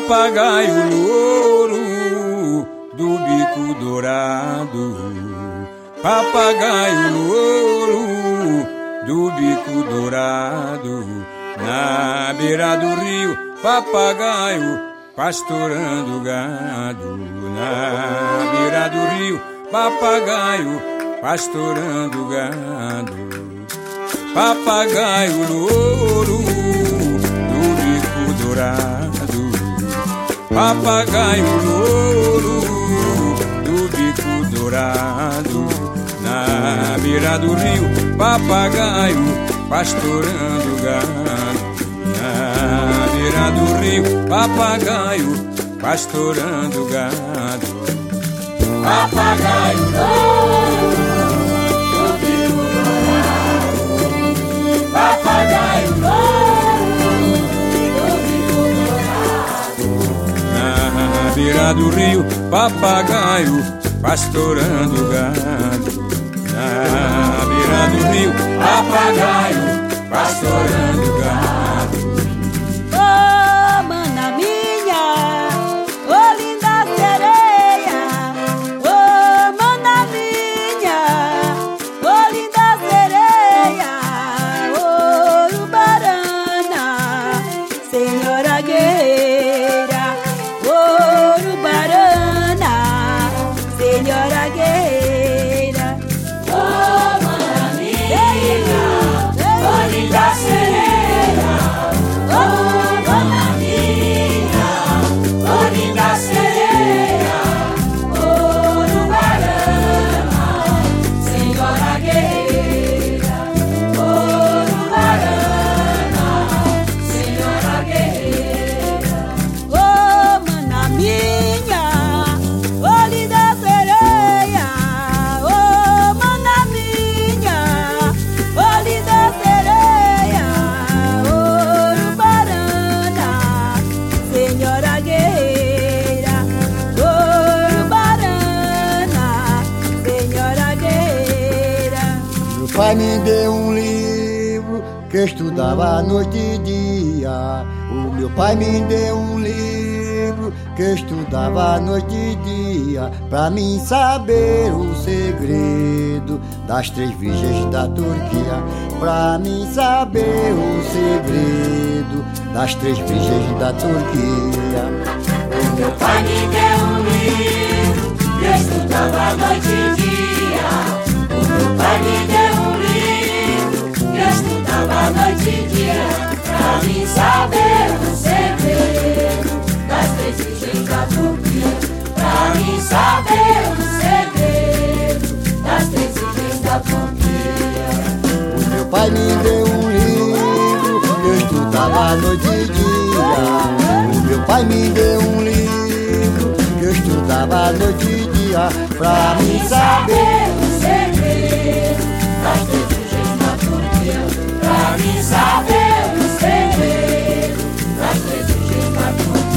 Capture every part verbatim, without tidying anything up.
papagaio louro do bico dourado, papagaio louro do bico dourado, na beira do rio, papagaio pastorando gado, na beira do rio, papagaio pastorando gado, papagaio louro do bico dourado, papagaio louro do bico dourado, na beira do rio, papagaio pastorando gado, na beira do rio, papagaio pastorando gado, papagaio louro do bico dourado, papagaio louro do bico dourado, na beira do rio, papagaio pastorando gado, na beira do rio, papagaio pastorando gado. Ô, mana minha, ô linda sereia, ô, mana minha, ô linda sereia, ô, Urubarana, senhora guerreira, ô, Urubarana, senhora guerreira. Ô, mana minha, ô linda sereia, ô, mana minha, ô linda sereia, ô, Urubarana, senhora guerreira, ô, Urubarana, senhora guerreira. Ô, mana minha, ô linda sereia, ô, mana minha, ô linda sereia, ô, Urubarana, senhora guerreira, ô, Urubarana, senhora guerreira. Meu pai me deu um livro que eu estudava noite e dia. O meu pai me deu um livro que eu estudava noite e dia, pra mim saber o segredo das três virgens da Turquia, pra mim saber o segredo das três virgens da Turquia. Meu pai me deu um livro que eu estudava noite e dia. O meu pai me deu um livro que eu estudava noite e dia, pra mim saber o segredo das três virgens da Turquia, pra mim saber o segredo das três virgens da Turquia. O meu pai me deu um livro que eu estudava noite e dia. O meu pai me deu um livro que eu estudava noite e dia, pra mim saber o segredo das três virgens da Turquia, pra mim saber o segredo das três virgens da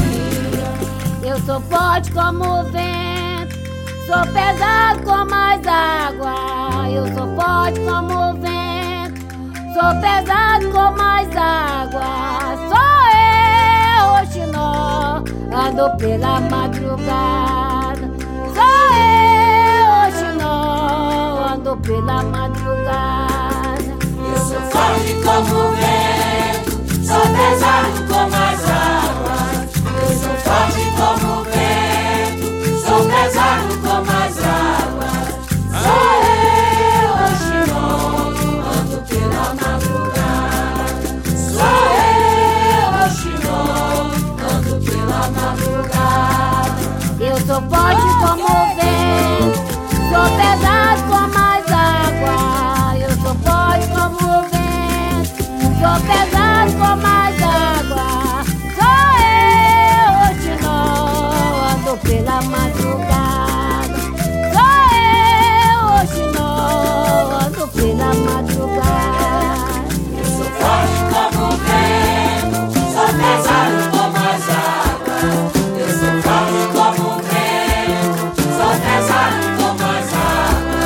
Turquia. Eu sou forte como o vento, sou pesado como as águas. Eu sou forte como o vento, sou pesado como as águas. Sou eu, Oxinó, ando pela madrugada. Sou eu, Oxinó, ando pela madrugada. Eu sou forte como o vento, sou pesado como as águas. Eu sou forte como o vento, sou pesado como as águas. Sou eu, Oxinó, ando pela madrugada. Sou eu, Oxinó, ando pela madrugada. Eu sou forte como o vento, sou pesado como as águas. Eu sou forte como o vento, sou pesado como as águas. Sou eu, Oxinó, ando pela madrugada. Sou eu, Oxinó, ando pela madrugada. Eu sou forte como o vento, sou pesado como as águas. Eu sou forte como o vento, sou pesado como as águas.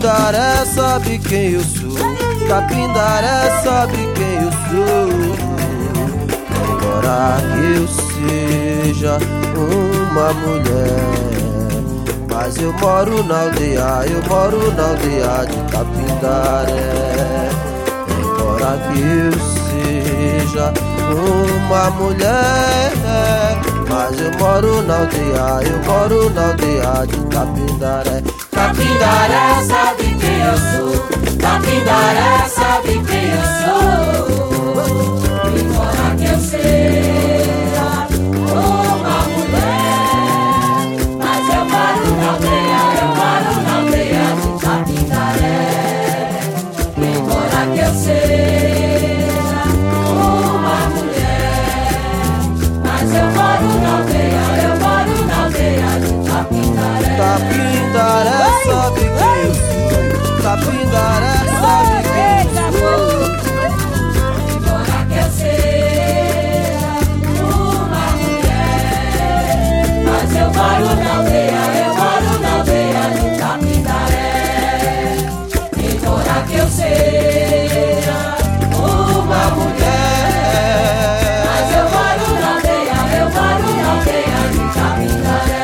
Capindaré sabe quem eu sou, Capindaré sabe quem eu sou. Embora que eu seja uma mulher, mas eu moro na aldeia, eu moro na aldeia de Capindaré. Embora que eu seja uma mulher, mas eu moro na aldeia, eu moro na aldeia de Capindaré. Capindaré sabe quem eu sou, Capindaré sabe quem eu sou. Embora que eu seja uma mulher, mas eu moro na aldeia, eu moro na aldeia de Capindaré. Embora que eu seja uma mulher, mas eu moro na aldeia, eu moro na aldeia de Capindaré. Capindaré sabe quem eu sou, Capindaré sabe quem eu sou. Embora que eu seja uma mulher, mas eu moro na aldeia, eu moro na aldeia de Capindaré. Embora que eu seja uma mulher, mas eu moro na aldeia, eu moro na aldeia de Capindaré.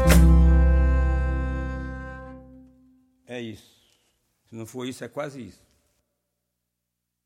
É isso. Se não for isso, é quase isso.